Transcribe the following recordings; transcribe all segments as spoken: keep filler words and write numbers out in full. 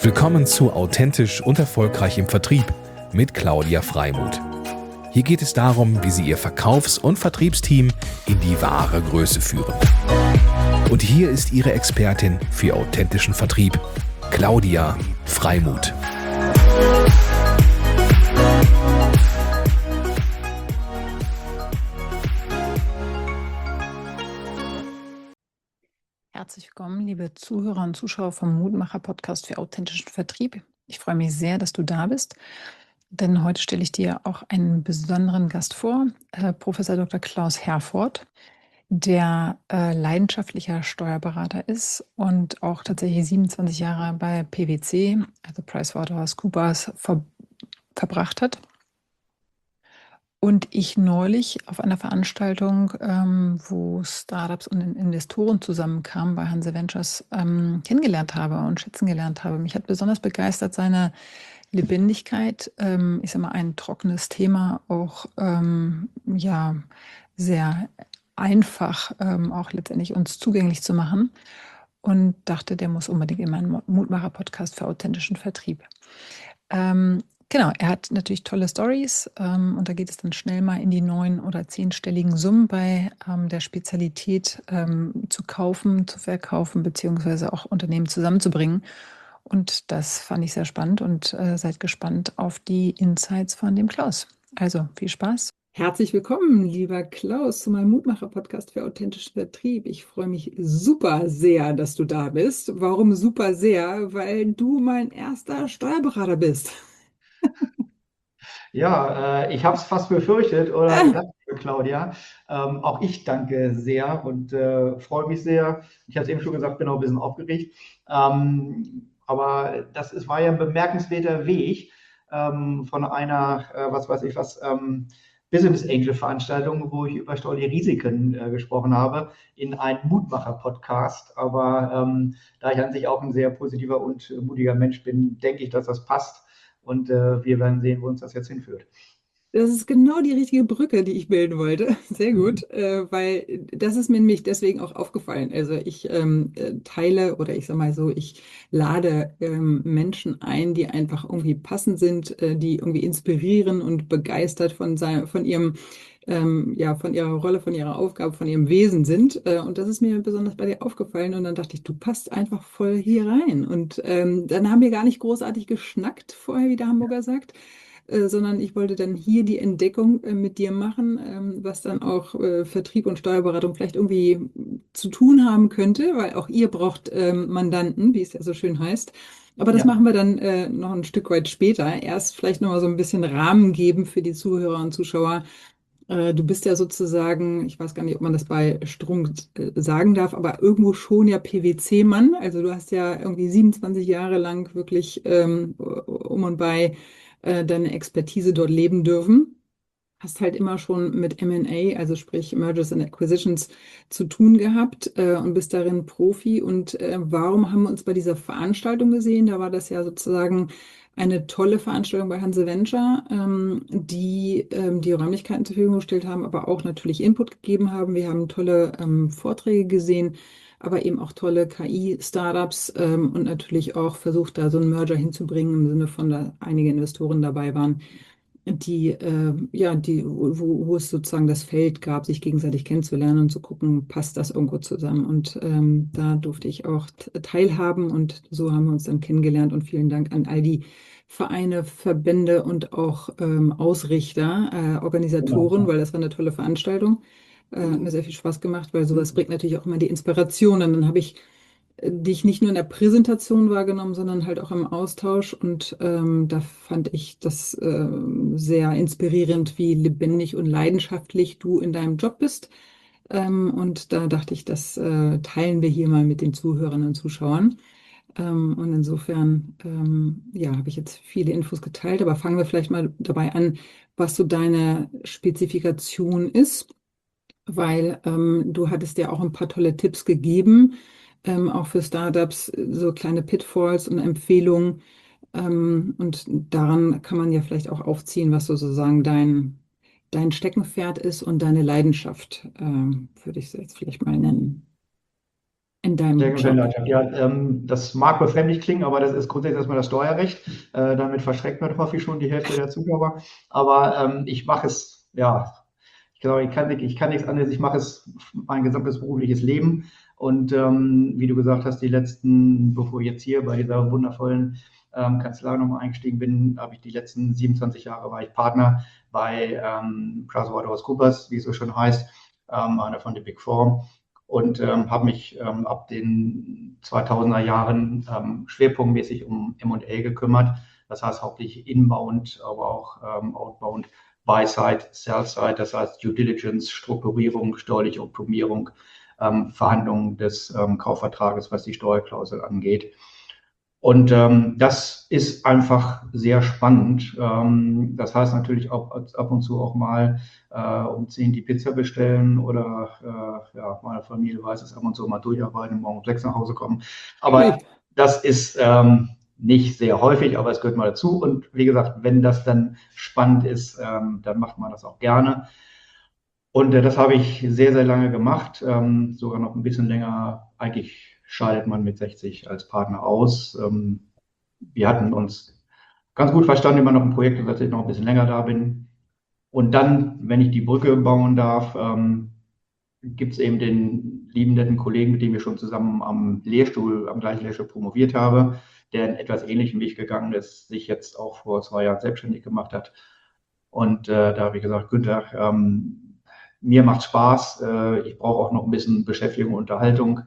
Willkommen zu Authentisch und Erfolgreich im Vertrieb mit Claudia Freimuth. Hier geht es darum, wie Sie Ihr Verkaufs- und Vertriebsteam in die wahre Größe führen. Und hier ist Ihre Expertin für authentischen Vertrieb, Claudia Freimuth. Herzlich willkommen, liebe Zuhörer und Zuschauer vom Mutmacher-Podcast für authentischen Vertrieb. Ich freue mich sehr, dass du da bist, denn heute stelle ich dir auch einen besonderen Gast vor, äh, Professor Doktor Klaus Herford, der äh, leidenschaftlicher Steuerberater ist und auch tatsächlich siebenundzwanzig Jahre bei P W C, also PricewaterhouseCoopers, ver verbracht hat. Und ich neulich auf einer Veranstaltung, ähm, wo Startups und Investoren zusammenkamen bei Hanse Ventures, ähm, kennengelernt habe und schätzen gelernt habe. Mich hat besonders begeistert seine Lebendigkeit. Ähm, ich sage mal, ein trockenes Thema, auch ähm, ja, sehr einfach ähm, auch letztendlich uns zugänglich zu machen. Und dachte, der muss unbedingt in meinen Mutmacher-Podcast für authentischen Vertrieb. Ähm, Genau, er hat natürlich tolle Stories ähm, und da geht es dann schnell mal in die neun- oder zehnstelligen Summen bei ähm, der Spezialität ähm, zu kaufen, zu verkaufen, beziehungsweise auch Unternehmen zusammenzubringen. Und das fand ich sehr spannend und äh, seid gespannt auf die Insights von dem Klaus. Also viel Spaß. Herzlich willkommen, lieber Klaus, zu meinem Mutmacher-Podcast für authentischen Vertrieb. Ich freue mich super sehr, dass du da bist. Warum super sehr? Weil du mein erster Steuerberater bist. Ja, äh, ich habe es fast befürchtet oder gedacht, liebe Claudia. Ähm, auch ich danke sehr und äh, freue mich sehr. Ich habe es eben schon gesagt, bin auch ein bisschen aufgeregt. Ähm, aber das ist, war ja ein bemerkenswerter Weg ähm, von einer, äh, was weiß ich was, ähm, Business Angel Veranstaltung, wo ich über steuerliche Risiken äh, gesprochen habe, in einen Mutmacher-Podcast. Aber ähm, da ich an sich auch ein sehr positiver und mutiger Mensch bin, denke ich, dass das passt. Und äh, wir werden sehen, wo uns das jetzt hinführt. Das ist genau die richtige Brücke, die ich bilden wollte. Sehr gut, äh, weil das ist mir nämlich deswegen auch aufgefallen. Also ich ähm, äh, teile oder ich sage mal so, ich lade ähm, Menschen ein, die einfach irgendwie passend sind, äh, die irgendwie inspirieren und begeistert von, sein, von ihrem ähm, ja, von ihrer Rolle, von ihrer Aufgabe, von ihrem Wesen sind. Äh, und das ist mir besonders bei dir aufgefallen. Und dann dachte ich, du passt einfach voll hier rein. Und ähm, dann haben wir gar nicht großartig geschnackt vorher, wie der Hamburger sagt, äh, sondern ich wollte dann hier die Entdeckung äh, mit dir machen, ähm, was dann auch äh, Vertrieb und Steuerberatung vielleicht irgendwie zu tun haben könnte, weil auch ihr braucht ähm, Mandanten, wie es ja so schön heißt. Aber das Ja. machen wir dann äh, noch ein Stück weit später. Erst vielleicht noch mal so ein bisschen Rahmen geben für die Zuhörer und Zuschauer. Äh, Du bist ja sozusagen, ich weiß gar nicht, ob man das bei Strunk äh, sagen darf, aber irgendwo schon ja P W C-Mann. Also du hast ja irgendwie siebenundzwanzig Jahre lang wirklich ähm, um und bei äh, deine Expertise dort leben dürfen. Hast halt immer schon mit M und A, also sprich Mergers and Acquisitions, zu tun gehabt äh, und bist darin Profi. Und äh, warum haben wir uns bei dieser Veranstaltung gesehen? Da war das ja sozusagen eine tolle Veranstaltung bei Hanse Venture, ähm, die ähm, die Räumlichkeiten zur Verfügung gestellt haben, aber auch natürlich Input gegeben haben. Wir haben tolle ähm, Vorträge gesehen, aber eben auch tolle K I-Startups ähm, und natürlich auch versucht, da so einen Merger hinzubringen, im Sinne von, da einige Investoren dabei waren, die, äh, ja, die, wo, wo es sozusagen das Feld gab, sich gegenseitig kennenzulernen und zu gucken, passt das irgendwo zusammen. Und ähm, da durfte ich auch teilhaben und so haben wir uns dann kennengelernt. Und vielen Dank an all die Vereine, Verbände und auch ähm, Ausrichter, äh, Organisatoren, Genau. weil das war eine tolle Veranstaltung. Äh, hat mir sehr viel Spaß gemacht, weil sowas bringt natürlich auch immer die Inspiration. Und dann habe ich dich nicht nur in der Präsentation wahrgenommen, sondern halt auch im Austausch. Und ähm, da fand ich das ähm, sehr inspirierend, wie lebendig und leidenschaftlich du in deinem Job bist. Ähm, und da dachte ich, das äh, teilen wir hier mal mit den Zuhörern und Zuschauern. Ähm, und insofern, ähm, ja, habe ich jetzt viele Infos geteilt, aber fangen wir vielleicht mal dabei an, was so deine Spezifikation ist, weil ähm, du hattest ja auch ein paar tolle Tipps gegeben, ähm, auch für Startups, äh, so kleine Pitfalls und Empfehlungen. Ähm, und daran kann man ja vielleicht auch aufziehen, was sozusagen dein, dein Steckenpferd ist und deine Leidenschaft, ähm, würde ich es jetzt vielleicht mal nennen. in deinem Sehr gute Job? Einleitung. Ja, ähm, das mag befremdlich klingen, aber das ist grundsätzlich erstmal das Steuerrecht. Äh, damit verschreckt man, hoffe ich, schon die Hälfte der Zuhörer. Aber ähm, ich mache es, ja, ich glaube, ich kann, ich kann nichts anderes. Ich mache es mein gesamtes berufliches Leben. Und ähm, wie du gesagt hast, die letzten, bevor ich jetzt hier bei dieser wundervollen ähm, Kanzlei nochmal eingestiegen bin, habe ich die letzten siebenundzwanzig Jahre war ich Partner bei ähm, PricewaterhouseCoopers, wie es so schon heißt, ähm, einer von den Big Four. Und ähm, habe mich ähm, ab den zweitausender Jahren ähm, schwerpunktmäßig um M und A gekümmert. Das heißt hauptsächlich inbound, aber auch ähm, outbound, Buy-Side, Sell-Side, das heißt Due Diligence, Strukturierung, steuerliche Optimierung, ähm, Verhandlungen des ähm, Kaufvertrages, was die Steuerklausel angeht. Und ähm, das ist einfach sehr spannend. Ähm, das heißt natürlich auch ab und zu auch mal äh, um zehn die Pizza bestellen oder äh, ja, meine Familie weiß es, ab und zu mal durcharbeiten, morgen um sechs nach Hause kommen. Aber Ui. das ist ähm, nicht sehr häufig, aber es gehört mal dazu. Und wie gesagt, wenn das dann spannend ist, ähm, dann macht man das auch gerne. Und äh, das habe ich sehr, sehr lange gemacht, ähm, sogar noch ein bisschen länger. Eigentlich scheidet man mit sechzig als Partner aus. Ähm, wir hatten uns ganz gut verstanden, immer noch ein Projekt, dass ich noch ein bisschen länger da bin. Und dann, wenn ich die Brücke bauen darf, ähm, gibt es eben den lieben netten Kollegen, mit dem ich schon zusammen am Lehrstuhl, am gleichen Lehrstuhl promoviert habe, der einen etwas ähnlichen Weg gegangen ist, sich jetzt auch vor zwei Jahren selbstständig gemacht hat. Und äh, da habe ich gesagt, Günther, ähm, mir macht Spaß, äh, ich brauche auch noch ein bisschen Beschäftigung und Unterhaltung.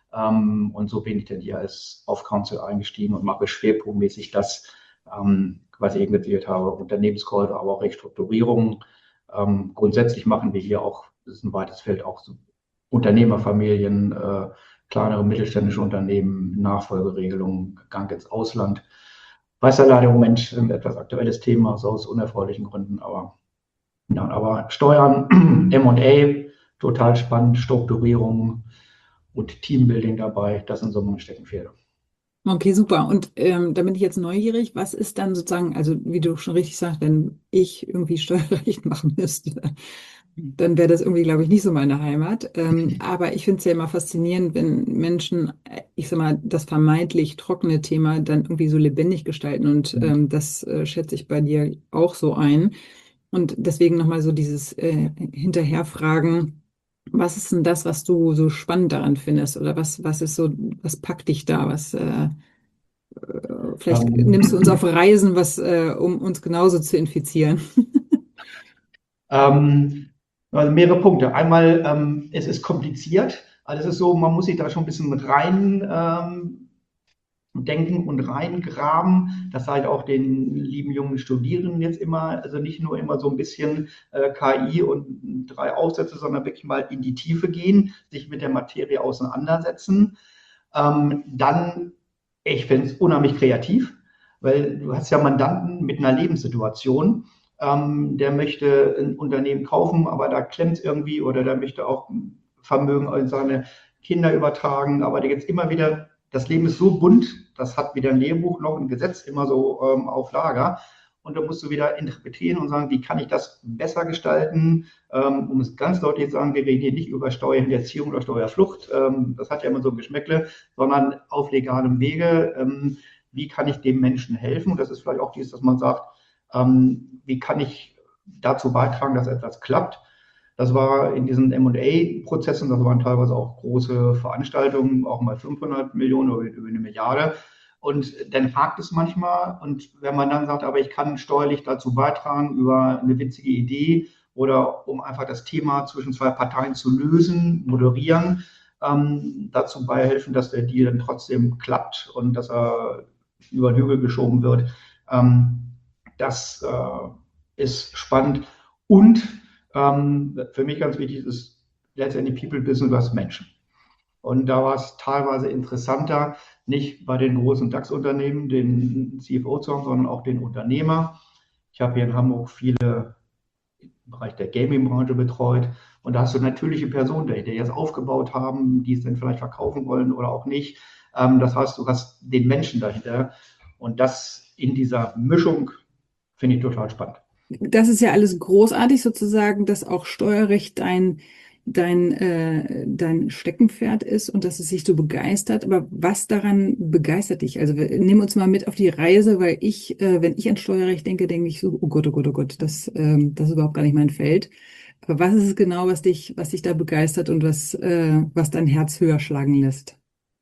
Ähm, und so bin ich dann hier als Off-Council eingestiegen und mache schwerpunktmäßig das, ähm, was ich eben erzählt habe, Unternehmenskäufe, aber auch Restrukturierung. Ähm, grundsätzlich machen wir hier auch, das ist ein weites Feld, auch so Unternehmerfamilien, äh, kleinere mittelständische Unternehmen, Nachfolgeregelungen, Gang ins Ausland. Weiß ja leider im Moment ein etwas aktuelles Thema, so aus unerfreulichen Gründen, aber ja, aber Steuern, M und A, total spannend, Strukturierung und Teambuilding dabei, das sind so meine Steckenpferde. Okay, super. Und ähm, da bin ich jetzt neugierig. Was ist dann sozusagen, also wie du schon richtig sagst, wenn ich irgendwie Steuerrecht machen müsste, dann wäre das irgendwie, glaube ich, nicht so meine Heimat. Ähm, aber ich finde es ja immer faszinierend, wenn Menschen, äh, ich sag mal, das vermeintlich trockene Thema dann irgendwie so lebendig gestalten. Und ähm, das äh, schätze ich bei dir auch so ein. Und deswegen nochmal so dieses äh, Hinterherfragen. Was ist denn das, was du so spannend daran findest? Oder was, was ist so, was packt dich da? Was, äh, vielleicht Ähm, nimmst du uns auf Reisen, was, äh, um uns genauso zu infizieren. ähm, also mehrere Punkte. Einmal, ähm, es ist kompliziert. Also es ist so, man muss sich da schon ein bisschen mit rein ähm, denken und reingraben. Das halt auch den lieben jungen Studierenden jetzt immer, also nicht nur immer so ein bisschen äh, K I und drei Aufsätze, sondern wirklich mal in die Tiefe gehen, sich mit der Materie auseinandersetzen. Ähm, dann, ich finde es unheimlich kreativ, weil du hast ja Mandanten mit einer Lebenssituation, ähm, der möchte ein Unternehmen kaufen, aber da klemmt es irgendwie oder der möchte auch Vermögen an seine Kinder übertragen, aber da gibt es immer wieder, das Leben ist so bunt, das hat weder ein Lehrbuch noch ein Gesetz immer so ähm, auf Lager. Und da musst du wieder interpretieren und sagen, wie kann ich das besser gestalten? Ähm, um es ganz deutlich zu sagen, wir reden hier nicht über Steuerhinterziehung oder Steuerflucht. Ähm, das hat ja immer so ein Geschmäckle, sondern auf legalem Wege. Ähm, wie kann ich dem Menschen helfen? Und das ist vielleicht auch dies, dass man sagt, ähm, wie kann ich dazu beitragen, dass etwas klappt? Das war in diesen M und A-Prozessen, das waren teilweise auch große Veranstaltungen, auch mal fünfhundert Millionen oder über eine Milliarde. Und dann hakt es manchmal. Und wenn man dann sagt, aber ich kann steuerlich dazu beitragen über eine witzige Idee oder um einfach das Thema zwischen zwei Parteien zu lösen, moderieren, ähm, dazu beihelfen, dass der Deal dann trotzdem klappt und dass er über den Hügel geschoben wird. Ähm, das äh, ist spannend. Und ähm, für mich ganz wichtig ist letztendlich People Business als Menschen. Und da war es teilweise interessanter, nicht bei den großen DAX-Unternehmen den C F O zu haben, sondern auch den Unternehmer. Ich habe hier in Hamburg viele im Bereich der Gaming-Branche betreut. Und da hast du natürliche Personen dahinter, die das aufgebaut haben, die es dann vielleicht verkaufen wollen oder auch nicht. Ähm, das heißt, du hast den Menschen dahinter. Und das in dieser Mischung finde ich total spannend. Das ist ja alles großartig sozusagen, dass auch Steuerrecht ein dein, äh, dein Steckenpferd ist und dass es sich so begeistert. Aber was daran begeistert dich? Also wir- nimm uns mal mit auf die Reise, weil ich, äh, wenn ich an Steuerrecht denke, denke ich so, oh Gott, oh Gott, oh Gott, das, ähm, das ist überhaupt gar nicht mein Feld. Aber was ist es genau, was dich, was dich da begeistert und was, äh, was dein Herz höher schlagen lässt?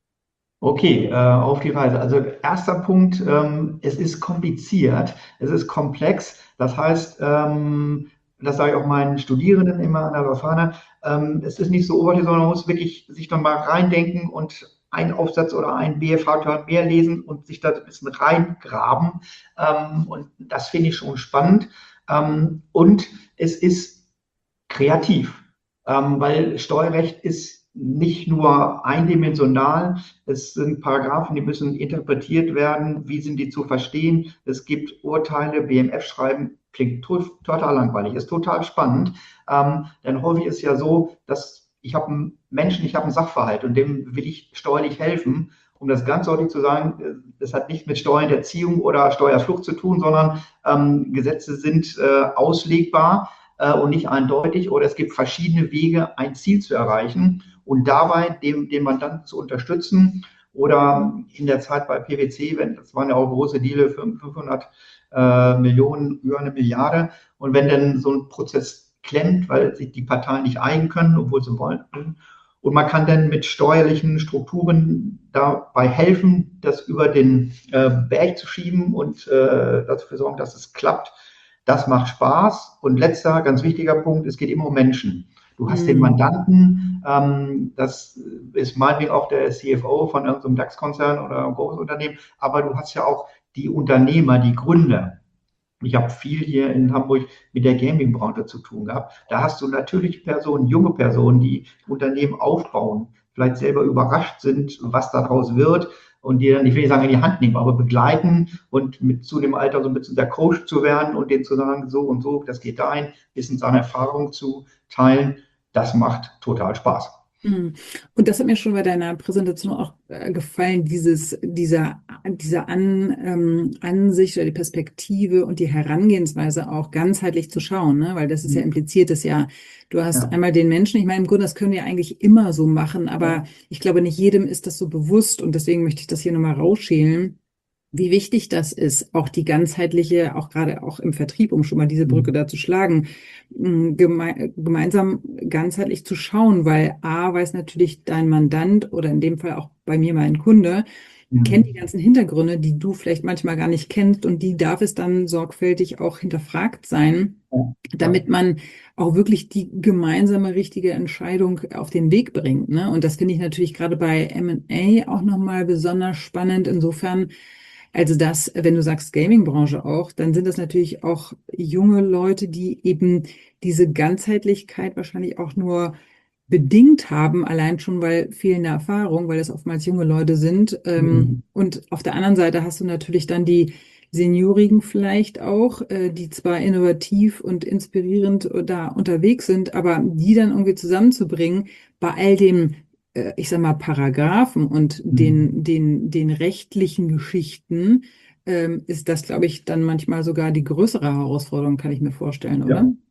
Okay, äh, auf die Reise. Also erster Punkt, ähm, es ist kompliziert, es ist komplex. Das heißt, ähm, das sage ich auch meinen Studierenden immer an der Leuphana, ähm, es ist nicht so oberflächlich, sondern man muss wirklich sich dann mal reindenken und einen Aufsatz oder ein B F H mehr lesen und sich da ein bisschen reingraben. Ähm, und das finde ich schon spannend. Ähm, und es ist kreativ, ähm, weil Steuerrecht ist nicht nur eindimensional. Es sind Paragraphen, die müssen interpretiert werden. Wie sind die zu verstehen? Es gibt Urteile, B M F schreiben, klingt to total langweilig, ist total spannend. Ähm, denn häufig ist ja so, dass ich habe einen Menschen, ich habe einen Sachverhalt und dem will ich steuerlich helfen. Um das ganz deutlich zu sagen, das hat nichts mit Steuerhinterziehung oder Steuerflucht zu tun, sondern ähm, Gesetze sind äh, auslegbar äh, und nicht eindeutig, oder es gibt verschiedene Wege, ein Ziel zu erreichen und dabei dem, den Mandanten zu unterstützen. Oder in der Zeit bei P W C, wenn, das waren ja auch große Deale, fünfhundert äh, Millionen, über eine Milliarde. Und wenn dann so ein Prozess klemmt, weil sich die Parteien nicht einigen können, obwohl sie wollen, und man kann dann mit steuerlichen Strukturen dabei helfen, das über den äh, Berg zu schieben und äh, dafür sorgen, dass es klappt. Das macht Spaß. Und letzter, ganz wichtiger Punkt, es geht immer um Menschen. Du hast den Hm. Mandanten, ähm, das ist meinetwegen auch der C F O von irgendeinem DAX-Konzern oder einem großen Unternehmen, aber du hast ja auch die Unternehmer, die Gründer. Ich habe viel hier in Hamburg mit der Gaming-Branche zu tun gehabt. Da hast du natürlich Personen, junge Personen, die Unternehmen aufbauen, vielleicht selber überrascht sind, was daraus wird und die dann, ich will nicht sagen, in die Hand nehmen, aber begleiten und mit zu dem Alter so ein bisschen der Coach zu werden und denen zu sagen, so und so, das geht dahin, Wissens an Erfahrung zu teilen. Das macht total Spaß. Hm. Und das hat mir schon bei deiner Präsentation auch äh, gefallen, dieses, dieser, diese An, ähm, Ansicht oder die Perspektive und die Herangehensweise auch ganzheitlich zu schauen, ne? Weil das ist ja impliziert, ist ja, du hast Ja. einmal den Menschen, ich meine, im Grunde, das können wir eigentlich immer so machen, aber ich glaube, nicht jedem ist das so bewusst und deswegen möchte ich das hier nochmal rausschälen, wie wichtig das ist, auch die ganzheitliche, auch gerade auch im Vertrieb, um schon mal diese Brücke da zu schlagen, mh, geme gemeinsam ganzheitlich zu schauen, weil A, weiß natürlich dein Mandant oder in dem Fall auch bei mir mein Kunde, kennt die ganzen Hintergründe, die du vielleicht manchmal gar nicht kennst und die darf es dann sorgfältig auch hinterfragt sein, damit man auch wirklich die gemeinsame richtige Entscheidung auf den Weg bringt, ne? Und das finde ich natürlich gerade bei M und A auch nochmal besonders spannend. Insofern, also das, wenn du sagst Gaming-Branche auch, dann sind das natürlich auch junge Leute, die eben diese Ganzheitlichkeit wahrscheinlich auch nur bedingt haben, allein schon weil fehlende Erfahrung, weil das oftmals junge Leute sind. Ähm, Mhm. und auf der anderen Seite hast du natürlich dann die Seniorigen vielleicht auch, äh, die zwar innovativ und inspirierend da unterwegs sind, aber die dann irgendwie zusammenzubringen bei all dem, äh, ich sag mal, Paragraphen und Mhm. den, den, den rechtlichen Geschichten, ähm, ist das, glaube ich, dann manchmal sogar die größere Herausforderung, kann ich mir vorstellen, oder? Ja.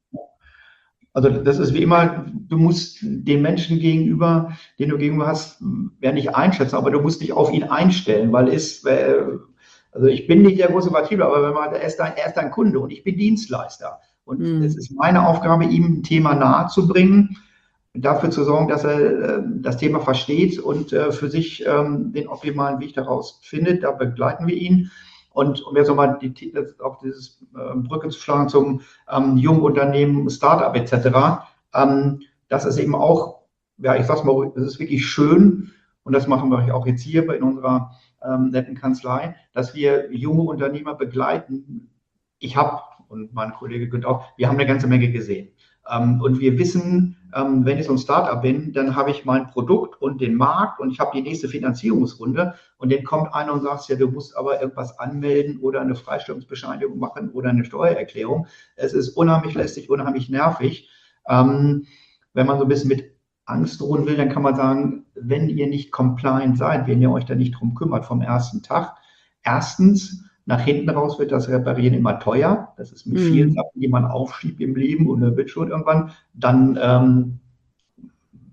Also das ist wie immer, du musst den Menschen gegenüber, den du gegenüber hast, ja nicht einschätzen, aber du musst dich auf ihn einstellen, weil es, äh, also ich bin nicht der große Vertriebler, aber wenn man, er ist dein, er ist dein Kunde und ich bin Dienstleister. Und Hm. es ist meine Aufgabe, ihm ein Thema nahezubringen, dafür zu sorgen, dass er äh, das Thema versteht und äh, für sich ähm, den optimalen Weg daraus findet. Da begleiten wir ihn. Und um jetzt nochmal die, auf dieses äh, Brücke zu schlagen zum ähm, Jungunternehmen, Startup et cetera, ähm, das ist eben auch, ja, ich sag's mal, das ist wirklich schön und das machen wir auch jetzt hier in unserer ähm, netten Kanzlei, dass wir junge Unternehmer begleiten. Ich habe, und mein Kollege Günther auch, wir haben eine ganze Menge gesehen. Ähm, und wir wissen, ähm, wenn ich so ein Startup bin, dann habe ich mein Produkt und den Markt und ich habe die nächste Finanzierungsrunde und dann kommt einer und sagt, ja, du musst aber irgendwas anmelden oder eine Freistellungsbescheinigung machen oder eine Steuererklärung. Es ist unheimlich lästig, unheimlich nervig. Ähm, wenn man so ein bisschen mit Angst drohen will, dann kann man sagen, wenn ihr nicht compliant seid, wenn ihr euch da nicht drum kümmert vom ersten Tag, erstens, nach hinten raus wird das Reparieren immer teuer. Das ist mit vielen Hm. Sachen, die man aufschiebt im Leben und wird schon irgendwann. Dann ähm,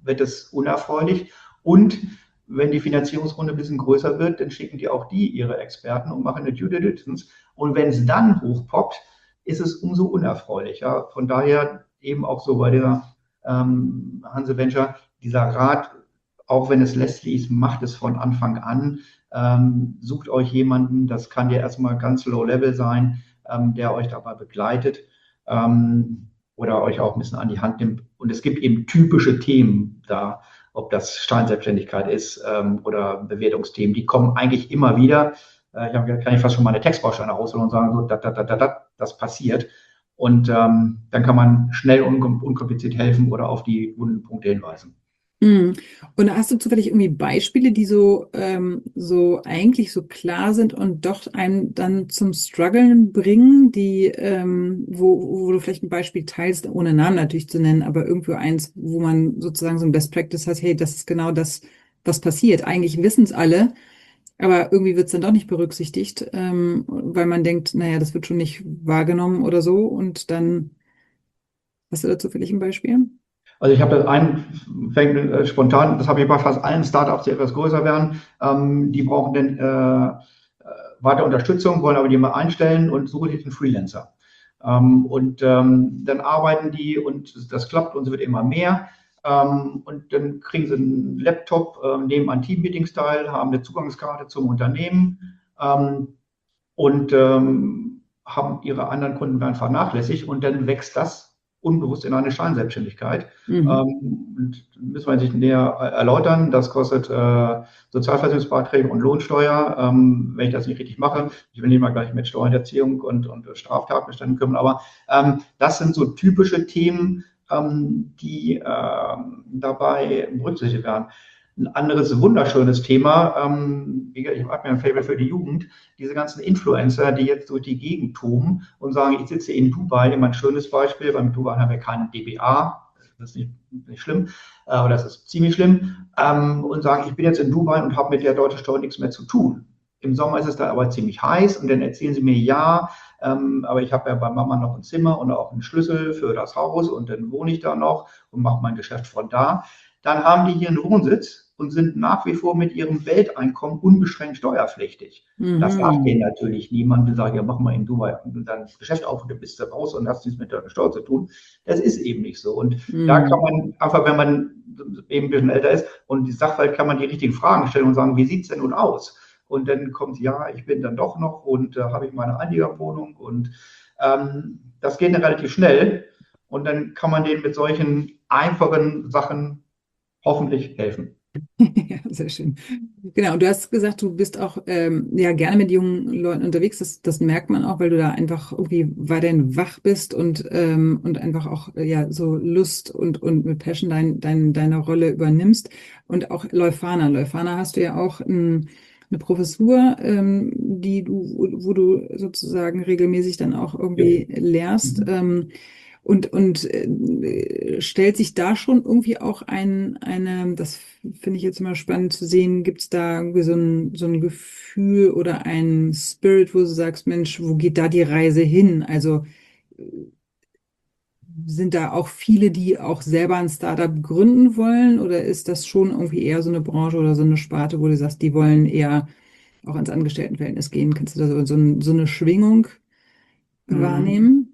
wird es unerfreulich. Und wenn die Finanzierungsrunde ein bisschen größer wird, dann schicken die auch die ihre Experten und machen eine Due Diligence. Und wenn es dann hochpoppt, ist es umso unerfreulicher. Von daher eben auch so bei der ähm, Hanse Venture, dieser Rat, auch wenn es lästig ist, macht es von Anfang an. Ähm, sucht euch jemanden, das kann ja erstmal ganz low level sein, ähm, der euch dabei begleitet ähm, oder euch auch ein bisschen an die Hand nimmt. Und es gibt eben typische Themen da, ob das Scheinselbstständigkeit ist ähm, oder Bewertungsthemen, die kommen eigentlich immer wieder. Äh, ich hab, kann ich fast schon mal eine Textbausteine rausholen und sagen, so, dat, dat, dat, dat, dat, das passiert. Und ähm, dann kann man schnell und unkompliziert helfen oder auf die wunden Punkte hinweisen. Mhm. Und hast du zufällig irgendwie Beispiele, die so, ähm, so eigentlich so klar sind und doch einen dann zum Struggeln bringen, die, ähm, wo, wo du vielleicht ein Beispiel teilst, ohne Namen natürlich zu nennen, aber irgendwo eins, wo man sozusagen so ein Best Practice hat, hey, das ist genau das, was passiert. Eigentlich wissen es alle, aber irgendwie wird es dann doch nicht berücksichtigt, ähm, weil man denkt, naja, das wird schon nicht wahrgenommen oder so. Und dann hast du dazu vielleicht ein Beispiel? Also ich habe das einen, fängt äh, spontan, das habe ich bei fast allen Startups, die etwas größer werden, ähm, die brauchen dann äh, äh, weiter Unterstützung, wollen aber die mal einstellen und suchen sich einen Freelancer. Ähm, und ähm, dann arbeiten die und das klappt und es wird immer mehr. Ähm, und dann kriegen sie einen Laptop, äh, nehmen an Teammeetings teil, haben eine Zugangskarte zum Unternehmen ähm, und ähm, haben ihre anderen Kunden dann vernachlässigt und dann wächst das unbewusst in eine Scheinselbstständigkeit. Mhm. Ähm, und müssen wir sich näher erläutern. Das kostet äh, Sozialversicherungsbeiträge und Lohnsteuer, ähm, wenn ich das nicht richtig mache. Ich will nicht mal gleich mit Steuerhinterziehung und, und Straftatbeständen kümmern, aber ähm, das sind so typische Themen, ähm, die äh, dabei berücksichtigt werden. Ein anderes wunderschönes Thema, ähm, ich habe mir ein Faible für die Jugend, diese ganzen Influencer, die jetzt durch die Gegend toben und sagen, ich sitze in Dubai, immer ein schönes Beispiel, weil mit Dubai haben wir keinen D B A, das ist nicht, nicht schlimm, äh, aber das ist ziemlich schlimm, ähm, und sagen, ich bin jetzt in Dubai und habe mit der deutschen Steuer nichts mehr zu tun. Im Sommer ist es da aber ziemlich heiß und dann erzählen sie mir, ja, ähm, aber ich habe ja bei Mama noch ein Zimmer und auch einen Schlüssel für das Haus und dann wohne ich da noch und mache mein Geschäft von da. Dann haben die hier einen Wohnsitz und sind nach wie vor mit ihrem Welteinkommen unbeschränkt steuerpflichtig. Mhm. Das sagt denen natürlich niemand, der sagt, ja, mach mal in Dubai dein Geschäft auf und du bist da raus und hast nichts mit der Steuer zu tun. Das ist eben nicht so. Und Mhm. da kann man einfach, wenn man eben ein bisschen älter ist und die Sachverhalt, kann man die richtigen Fragen stellen und sagen, wie sieht es denn nun aus? Und dann kommt, ja, ich bin dann doch noch und da äh, habe ich meine Einliegerwohnung und ähm, das geht dann relativ schnell und dann kann man denen mit solchen einfachen Sachen hoffentlich helfen. Ja, sehr schön. Genau, und du hast gesagt, du bist auch ähm, ja gerne mit jungen Leuten unterwegs. Das, das merkt man auch, weil du da einfach irgendwie weiterhin wach bist und, ähm, und einfach auch ja so Lust und, und mit Passion dein, dein, deine Rolle übernimmst. Und auch Leuphana. Leuphana hast du ja auch ein, eine Professur, ähm, die du, wo du sozusagen regelmäßig dann auch irgendwie Ja. lehrst. Mhm. Ähm, Und, und äh, stellt sich da schon irgendwie auch ein, eine, das finde ich jetzt immer spannend zu sehen, gibt es da irgendwie so ein, so ein Gefühl oder ein Spirit, wo du sagst, Mensch, wo geht da die Reise hin? Also äh, sind da auch viele, die auch selber ein Startup gründen wollen oder ist das schon irgendwie eher so eine Branche oder so eine Sparte, wo du sagst, die wollen eher auch ins Angestelltenverhältnis gehen? Kannst du da so, so, ein, so eine Schwingung Mhm. wahrnehmen?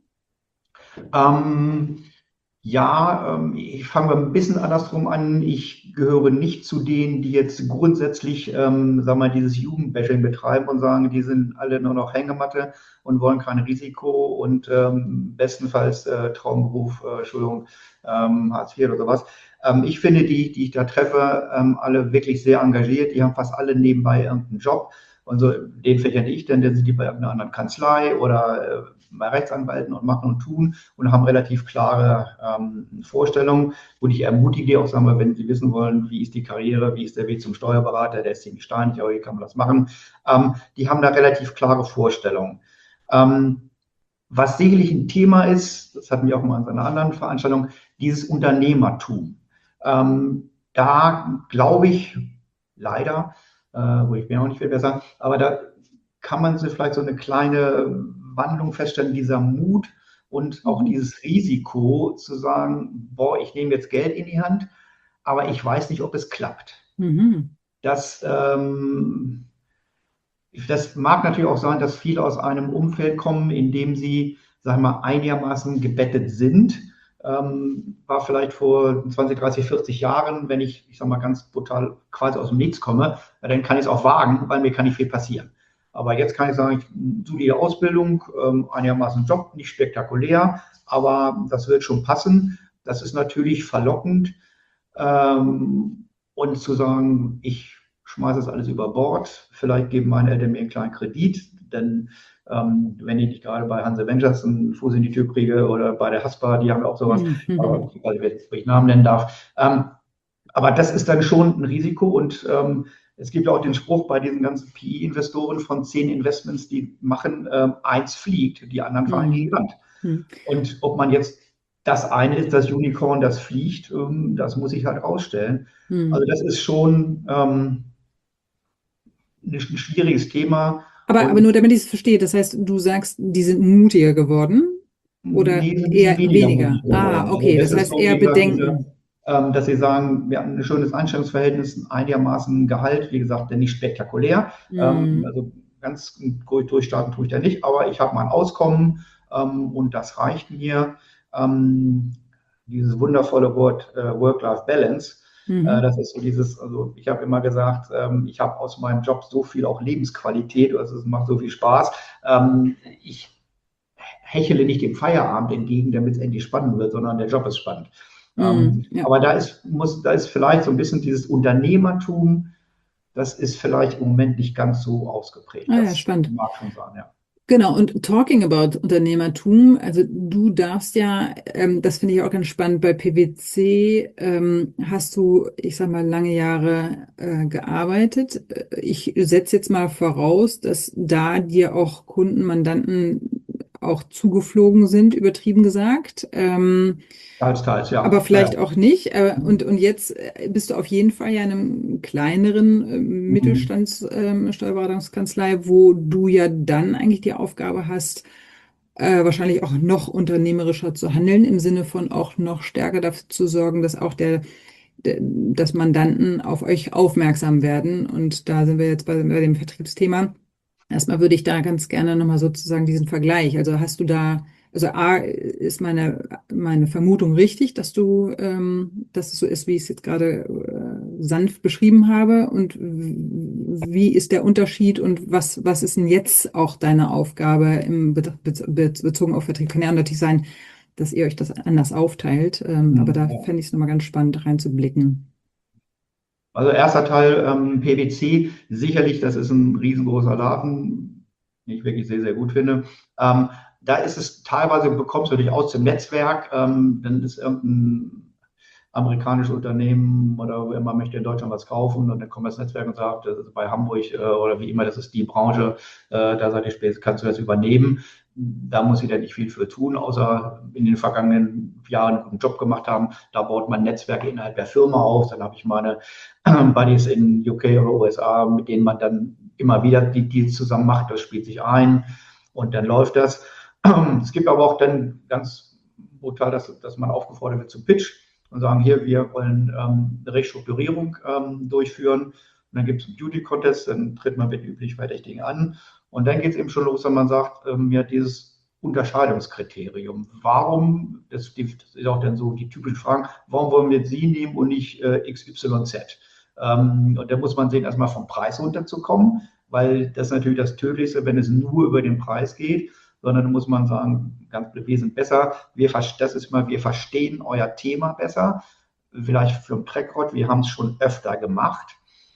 Ähm, ja, ähm, ich fange mal ein bisschen andersrum an. Ich gehöre nicht zu denen, die jetzt grundsätzlich, ähm, sagen wir mal, dieses Jugendbashing betreiben und sagen, die sind alle nur noch Hängematte und wollen kein Risiko und ähm, bestenfalls äh, Traumberuf, äh, Entschuldigung, ähm, Hartz vier oder sowas. Ähm, ich finde die, die ich da treffe, ähm, alle wirklich sehr engagiert. Die haben fast alle nebenbei irgendeinen Job. Und so, den verkenne ich dann, dann sind die bei irgendeiner anderen Kanzlei oder äh, bei Rechtsanwälten und machen und tun und haben relativ klare ähm, Vorstellungen. Und ich ermutige die auch, sagen wir, wenn sie wissen wollen, wie ist die Karriere, wie ist der Weg zum Steuerberater, der ist ziemlich steinig, aber wie kann man das machen? Ähm, die haben da relativ klare Vorstellungen. Ähm, was sicherlich ein Thema ist, das hatten wir auch mal in einer anderen Veranstaltung, dieses Unternehmertum. Ähm, da glaube ich leider, äh, wo ich mir auch nicht viel besser sagen, aber da kann man so vielleicht so eine kleine Wandlung feststellen, dieser Mut und auch Mhm. dieses Risiko zu sagen, boah, ich nehme jetzt Geld in die Hand, aber ich weiß nicht, ob es klappt. Mhm. Das, ähm, das mag natürlich auch sein, dass viele aus einem Umfeld kommen, in dem sie, sagen wir mal, einigermaßen gebettet sind. Ähm, war vielleicht vor zwanzig, dreißig, vierzig Jahren, wenn ich, ich sag mal ganz brutal quasi aus dem Nichts komme, dann kann ich es auch wagen, weil mir kann nicht viel passieren. Aber jetzt kann ich sagen, ich tue die Ausbildung, ähm, einigermaßen Job, nicht spektakulär, aber das wird schon passen. Das ist natürlich verlockend. Ähm, und zu sagen, ich schmeiße das alles über Bord, vielleicht geben meine Eltern mir einen kleinen Kredit, denn ähm, wenn ich nicht gerade bei Hans Avengers einen Fuß in die Tür kriege oder bei der Haspa, die haben auch sowas, Mhm. aber ich weiß nicht, wenn ich Namen nennen darf. Ähm, aber das ist dann schon ein Risiko und ähm, es gibt ja auch den Spruch bei diesen ganzen P I-Investoren von zehn Investments, die machen, ähm, eins fliegt, die anderen fallen gegen die Wand. Mhm. Und ob man jetzt das eine ist, das Unicorn, das fliegt, ähm, das muss ich halt rausstellen. Mhm. Also das ist schon ähm, ein schwieriges Thema. Aber, aber Und nur damit ich es verstehe, das heißt, du sagst, die sind mutiger geworden oder nee, sind ein eher bisschen weniger weniger? mutig Ah, geworden. Also okay, das das ist heißt so, eher wie gesagt, diese, Bedenken. ähm, dass sie sagen, wir haben ein schönes Einstellungsverhältnis, ein einigermaßen Gehalt, wie gesagt, nicht spektakulär. Ähm, Mhm. also ganz gut durchstarten tue ich da nicht, aber ich habe mein Auskommen ähm, und das reicht mir. Ähm, dieses wundervolle Wort äh, Work-Life-Balance, äh, Mhm. das ist so dieses, also ich habe immer gesagt, ähm, ich habe aus meinem Job so viel auch Lebensqualität, also es macht so viel Spaß. Ähm, ich hechele nicht dem Feierabend entgegen, damit es endlich spannend wird, sondern der Job ist spannend. Mhm. Ähm, Ja. aber da ist, muss, da ist vielleicht so ein bisschen dieses Unternehmertum, das ist vielleicht im Moment nicht ganz so ausgeprägt. Ah ja, Das spannend. mag schon sein, ja. Genau, und talking about Unternehmertum, also du darfst ja, ähm, das finde ich auch ganz spannend, bei P W C ähm, hast du, ich sag mal, lange Jahre äh, gearbeitet. Äh, Ich setze jetzt mal voraus, dass da dir auch Kunden, Mandanten auch zugeflogen sind, übertrieben gesagt. Ähm, Teils, teils, aber ja. vielleicht Ja, auch nicht. Äh, Und, und jetzt äh, bist du auf jeden Fall ja in einem kleineren äh, mhm. Mittelstandssteuerberatungskanzlei, wo du ja dann eigentlich die Aufgabe hast, äh, wahrscheinlich auch noch unternehmerischer zu handeln, im Sinne von auch noch stärker dafür zu sorgen, dass auch der, der dass Mandanten auf euch aufmerksam werden. Und da sind wir jetzt bei, bei dem Vertriebsthema. Erstmal würde ich da ganz gerne nochmal sozusagen diesen Vergleich. Also hast du da, also A, ist meine, meine Vermutung richtig, dass du, ähm, dass es so ist, wie ich es jetzt gerade äh, sanft beschrieben habe. Und w- wie ist der Unterschied und was, was ist denn jetzt auch deine Aufgabe im Be Be Be bezogen auf Vertrieb? Kann ja natürlich sein, dass ihr euch das anders aufteilt. Ähm, aber da Ja. fände ich es nochmal ganz spannend reinzublicken. Also erster Teil ähm, P W C, sicherlich, das ist ein riesengroßer Laden, den ich wirklich sehr, sehr gut finde. Ähm, da ist es teilweise, bekommst du dich aus dem Netzwerk, ähm, dann ist irgendein amerikanisches Unternehmen oder wer immer möchte in Deutschland was kaufen und dann kommt das Netzwerk und sagt, das ist bei Hamburg äh, oder wie immer, das ist die Branche, äh, da seid ihr spät, kannst du das übernehmen. Da muss ich da nicht viel für tun, außer in den vergangenen Jahren einen guten Job gemacht haben. Da baut man Netzwerke innerhalb der Firma auf. Dann habe ich meine Buddies in U K oder U S A, mit denen man dann immer wieder die Deals zusammen macht. Das spielt sich ein und dann läuft das. Es gibt aber auch dann ganz brutal, dass, dass man aufgefordert wird zum Pitch und sagen, hier, wir wollen ähm, eine Restrukturierung ähm, durchführen. Und dann gibt es einen Beauty-Contest, dann tritt man mit üblich Verdächtigen an. Und dann geht es eben schon los, wenn man sagt, ähm, ja, dieses Unterscheidungskriterium. Warum, das, das ist auch dann so die typischen Fragen, warum wollen wir jetzt Sie nehmen und nicht äh, X Y Z? Ähm, und da muss man sehen, erstmal vom Preis runterzukommen, weil das ist natürlich das Tödlichste, wenn es nur über den Preis geht, sondern muss man sagen, ganz blöd, wir sind besser, wir, das ist mal, wir verstehen euer Thema besser, vielleicht für einen Trackrecord, wir haben es schon öfter gemacht.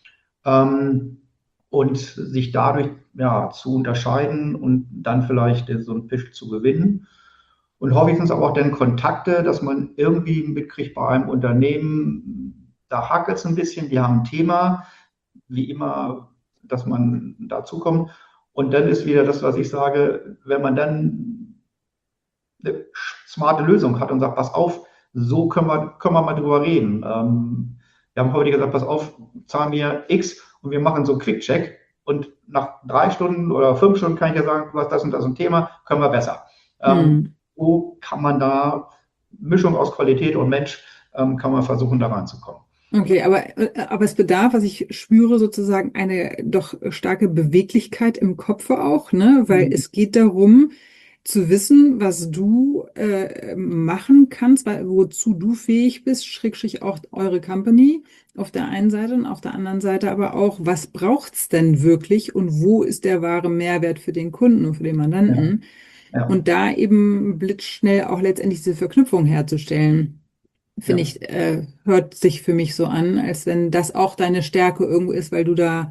Ähm, und sich dadurch ja, zu unterscheiden und dann vielleicht so einen Pitch zu gewinnen. Und häufig aber auch dann Kontakte, dass man irgendwie mitkriegt bei einem Unternehmen, da hakelt es ein bisschen, die haben ein Thema, wie immer, dass man dazukommt. Und dann ist wieder das, was ich sage, wenn man dann eine smarte Lösung hat und sagt, pass auf, so können wir, können wir mal drüber reden. Ähm, wir haben heute gesagt, pass auf, zahlen wir X und wir machen so einen Quick-Check und nach drei Stunden oder fünf Stunden kann ich ja sagen, du hast das und das ein Thema, können wir besser. Ähm, Hm. wo kann man da, Mischung aus Qualität und Mensch, ähm, kann man versuchen, da reinzukommen. Okay, aber, aber es bedarf, was ich spüre, sozusagen eine doch starke Beweglichkeit im Kopfe auch, ne? Weil es geht darum, zu wissen, was du äh, machen kannst, weil, wozu du fähig bist, schrägstrich auch eure Company auf der einen Seite und auf der anderen Seite aber auch, was braucht's denn wirklich und wo ist der wahre Mehrwert für den Kunden und für den Mandanten? Ja, ja, Und da eben blitzschnell auch letztendlich diese Verknüpfung herzustellen. Finde ja, ich, äh, hört sich für mich so an, als wenn das auch deine Stärke irgendwo ist, weil du da,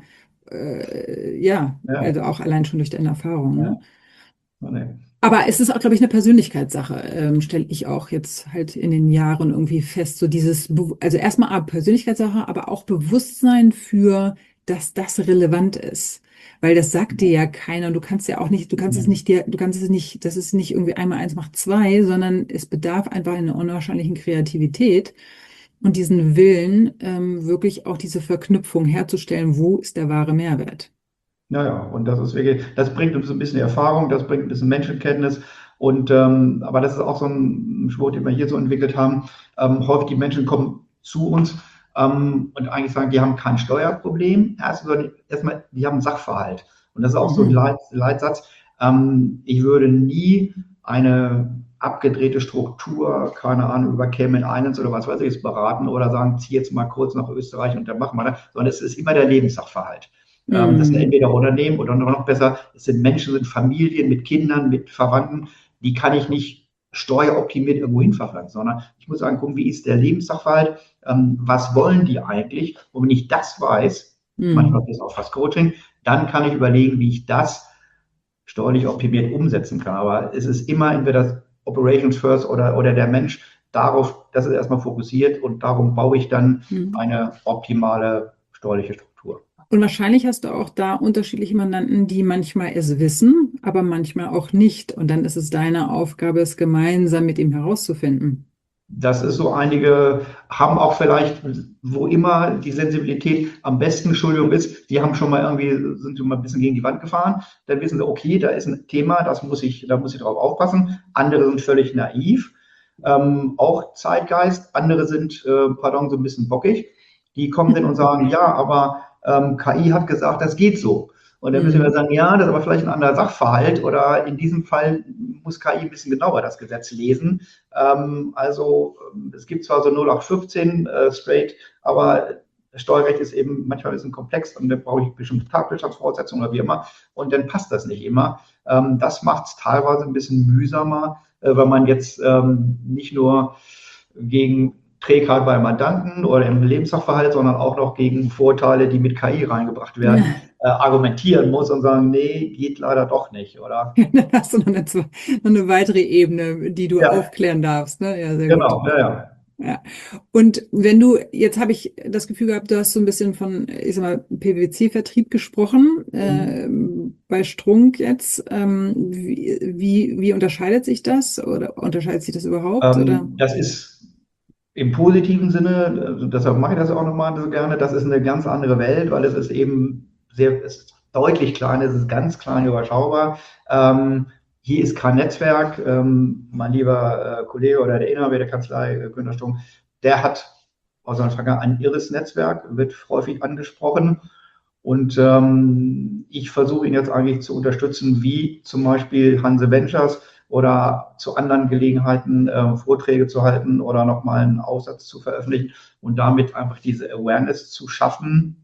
äh, ja, ja, also auch allein schon durch deine Erfahrung, ne? ja. Oh, nee. Aber es ist auch, glaube ich, eine Persönlichkeitssache, ähm, stelle ich auch jetzt halt in den Jahren irgendwie fest, so dieses, Be- also erstmal eine Persönlichkeitssache, aber auch Bewusstsein für, dass das relevant ist. Weil das sagt dir ja keiner. Du kannst ja auch nicht, du kannst es nicht dir, du kannst es nicht, das ist nicht irgendwie einmal eins macht zwei, sondern es bedarf einfach einer unwahrscheinlichen Kreativität und diesen Willen, ähm, wirklich auch diese Verknüpfung herzustellen. Wo ist der wahre Mehrwert? Ja, ja, und das ist wirklich, das bringt uns ein bisschen Erfahrung, das bringt ein bisschen Menschenkenntnis. Und ähm, aber das ist auch so ein Sport, den wir hier so entwickelt haben. Ähm, häufig die Menschen kommen zu uns ähm, und eigentlich sagen, die haben kein Steuerproblem, erst, sondern erstmal, die haben einen Sachverhalt. Und das ist auch so ein Mhm. Leit, Leitsatz. Ähm, ich würde nie eine abgedrehte Struktur, keine Ahnung, über Cayman Islands oder was weiß ich, beraten oder sagen, zieh jetzt mal kurz nach Österreich und dann machen wir das, sondern es ist immer der Lebenssachverhalt. Ähm, das sind Mhm. entweder Unternehmen oder noch besser, es sind Menschen, sind Familien mit Kindern, mit Verwandten, die kann ich nicht steueroptimiert irgendwo hin verfrachten, sondern ich muss sagen, gucken, wie ist der Lebenssachverhalt, ähm, was wollen die eigentlich? Und wenn ich das weiß, manchmal Mhm. ist es auch fast Coaching, dann kann ich überlegen, wie ich das steuerlich optimiert umsetzen kann. Aber es ist immer entweder das Operations First oder, oder der Mensch, darauf, das ist erstmal fokussiert und darum baue ich dann Mhm. eine optimale steuerliche Struktur. Und wahrscheinlich hast du auch da unterschiedliche Mandanten, die manchmal es wissen, aber manchmal auch nicht. Und dann ist es deine Aufgabe, es gemeinsam mit ihm herauszufinden. Das ist so, einige haben auch vielleicht, wo immer die Sensibilität am besten, Entschuldigung, ist, die haben schon mal irgendwie, sind schon mal ein bisschen gegen die Wand gefahren. Dann wissen sie, okay, da ist ein Thema, das muss ich, da muss ich drauf aufpassen. Andere sind völlig naiv, ähm, auch Zeitgeist. Andere sind, äh, pardon, so ein bisschen bockig. Die kommen dann und sagen, ja, aber ähm, K I hat gesagt, das geht so. Und dann müssen wir Mhm. sagen, ja, das ist aber vielleicht ein anderer Sachverhalt oder in diesem Fall muss K I ein bisschen genauer das Gesetz lesen. Ähm, also es gibt zwar so null acht fünfzehn äh, straight, aber das Steuerrecht ist eben manchmal ein bisschen komplex und dann brauche ich bestimmte Tatbestandvoraussetzungen oder wie immer und dann passt das nicht immer. Ähm, das macht es teilweise ein bisschen mühsamer, äh, weil man jetzt ähm, nicht nur gegen Trägheit bei Mandanten oder im Lebenssachverhalt, sondern auch noch gegen Vorteile, die mit K I reingebracht werden, äh, argumentieren muss und sagen, nee, geht leider doch nicht, oder? Dann hast du noch eine, zwe- noch eine weitere Ebene, die du Ja, aufklären darfst, ne? Ja, sehr gut. genau, ja, ja. Ja. Und wenn du, jetzt habe ich das Gefühl gehabt, du hast so ein bisschen von, ich sag mal, P W C-Vertrieb gesprochen, äh, bei Strunk jetzt. Ähm, wie, wie, wie unterscheidet sich das oder unterscheidet sich das überhaupt? Oder? Ähm, das ist im positiven Sinne, also deshalb mache ich das auch nochmal so gerne, das ist eine ganz andere Welt, weil es ist eben sehr, es ist deutlich kleiner, es ist ganz klein überschaubar. Ähm, hier ist kein Netzwerk. Ähm, mein lieber äh, Kollege oder der Inhaber der Kanzlei, äh, Günter Stunk, der hat aus seiner Vergangenheit ein irres Netzwerk, wird häufig angesprochen. Und ähm, ich versuche ihn jetzt eigentlich zu unterstützen, wie zum Beispiel Hanse Ventures oder zu anderen Gelegenheiten äh, Vorträge zu halten oder nochmal einen Aufsatz zu veröffentlichen und damit einfach diese Awareness zu schaffen,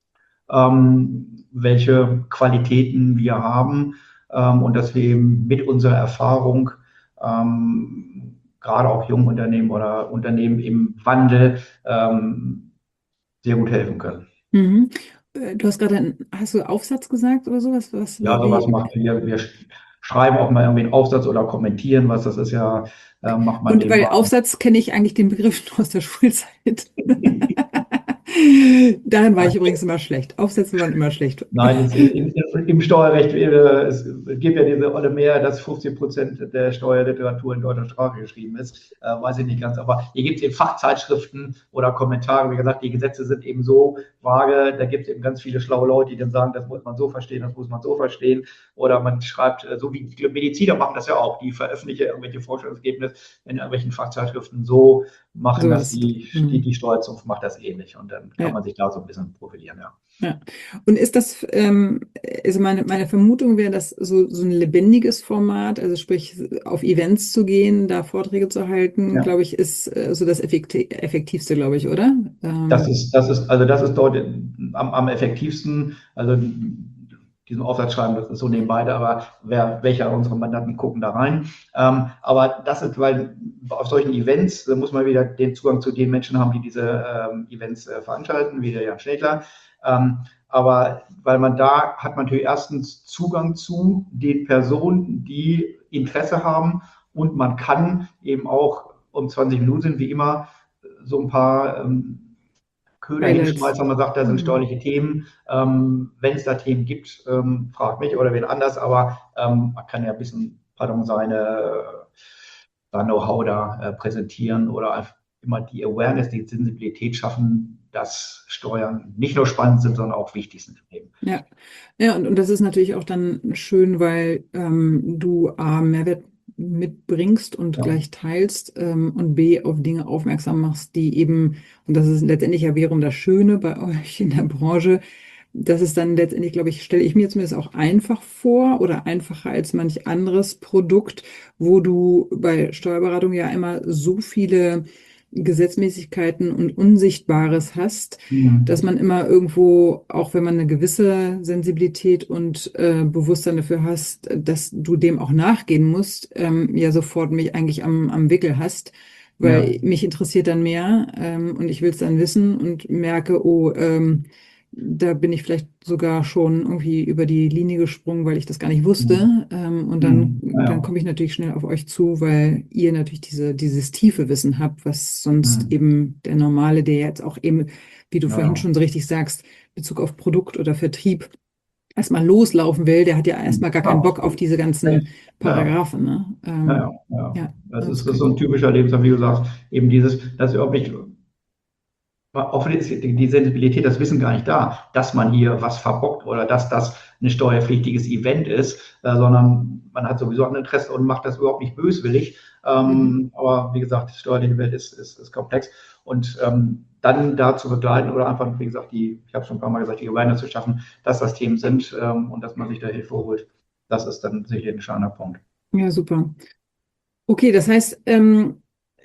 ähm, welche Qualitäten wir haben ähm, und dass wir eben mit unserer Erfahrung ähm, gerade auch jungen Unternehmen oder Unternehmen im Wandel ähm, sehr gut helfen können. Mhm. Äh, Du hast gerade, einen- hast du Aufsatz gesagt oder sowas? Was, Ja, wie, sowas wie? machen wir. Wir schreiben auch mal irgendwie einen Aufsatz oder kommentieren was. Das ist ja, äh, macht man Und weil nebenbei. Aufsatz kenne ich eigentlich den Begriff nur aus der Schulzeit. Darin war ich übrigens immer schlecht. Aufsätzen waren immer schlecht. Nein, es, in, in, im Steuerrecht äh, es gibt ja diese olle mehr, dass fünfzig Prozent der Steuerliteratur in deutscher Sprache geschrieben ist. Äh, weiß ich nicht ganz. Aber hier gibt es eben Fachzeitschriften oder Kommentare. Wie gesagt, die Gesetze sind eben so vage. Da gibt es eben ganz viele schlaue Leute, die dann sagen, das muss man so verstehen, das muss man so verstehen. Oder man schreibt, äh, so wie die Mediziner machen das ja auch. Die veröffentlichen irgendwelche Forschungsergebnisse in irgendwelchen Fachzeitschriften so machen, So dass ist. die, Mhm. die, die Steuerzunft macht das ähnlich. Und dann kann Ja. man sich da so ein bisschen profilieren, ja. Ja. Und ist das, ähm, also meine, meine Vermutung wäre, dass so, so ein lebendiges Format, also sprich auf Events zu gehen, da Vorträge zu halten, Ja. glaube ich, ist äh, so das effekti- effektivste, glaube ich, oder? Ähm, Das ist, das ist, also das ist dort am, am effektivsten. Also diesen Aufsatz schreiben, das ist so nebenbei, aber wer, welcher unserer Mandanten gucken da rein. Ähm, aber das ist, weil auf solchen Events da muss man wieder den Zugang zu den Menschen haben, die diese ähm, Events äh, veranstalten, wie der Jan Schlägler. Ähm, aber weil man da hat man natürlich erstens Zugang zu den Personen, die Interesse haben und man kann eben auch um zwanzig Minuten sind, wie immer, so ein paar ähm, Köder Highlights. hinschmeißen, man sagt, da sind Mhm. steuerliche Themen. Ähm, wenn es da Themen gibt, ähm, fragt mich oder wen anders, aber ähm, man kann ja ein bisschen, pardon, seine, sein Know-how da äh, präsentieren oder einfach immer die Awareness, die Sensibilität schaffen, dass Steuern nicht nur spannend sind, sondern auch wichtig sind im Leben. Ja, ja und, und das ist natürlich auch dann schön, weil ähm, du A, Mehrwert mitbringst und Ja. gleich teilst ähm, und B, auf Dinge aufmerksam machst, die eben, und das ist letztendlich ja wiederum das Schöne bei euch in der Branche, dass es dann letztendlich, glaube ich, stelle ich mir zumindest auch einfach vor oder einfacher als manch anderes Produkt, wo du bei Steuerberatung ja immer so viele Gesetzmäßigkeiten und Unsichtbares hast, Mhm. dass man immer irgendwo, auch wenn man eine gewisse Sensibilität und äh, Bewusstsein dafür hast, dass du dem auch nachgehen musst, ähm, ja sofort mich eigentlich am, am Wickel hast, weil Ja. mich interessiert dann mehr ähm, und ich will es dann wissen und merke, oh, ähm, da bin ich vielleicht sogar schon irgendwie über die Linie gesprungen, weil ich das gar nicht wusste. Ähm, und dann, Mhm. Ja, dann ja. komme ich natürlich schnell auf euch zu, weil ihr natürlich diese, dieses tiefe Wissen habt, was sonst Mhm. eben der Normale, der jetzt auch eben, wie du Ja, vorhin ja. schon so richtig sagst, Bezug auf Produkt oder Vertrieb, erstmal loslaufen will, der hat ja erstmal gar Ja, keinen Bock auf diese ganzen ja, ja. Paragraphen. Ne? Ähm, Ja, ja, ja. ja, Das das ist, ist das ist cool. so ein typischer Lebensweg, wie du sagst, eben dieses, dass wir wirklich oft ist die Sensibilität, das Wissen gar nicht da, dass man hier was verbockt oder dass das ein steuerpflichtiges Event ist, äh, sondern man hat sowieso ein Interesse und macht das überhaupt nicht böswillig. Ähm, Mhm. aber wie gesagt, die steuerliche Welt ist, ist, ist komplex. Und ähm, dann da zu begleiten oder einfach, wie gesagt, die, ich habe schon ein paar Mal gesagt, die Awareness zu schaffen, dass das Themen sind ähm, und dass man sich da Hilfe holt, das ist dann sicher ein entscheidender Punkt. Ja, super. Okay, das heißt, ähm,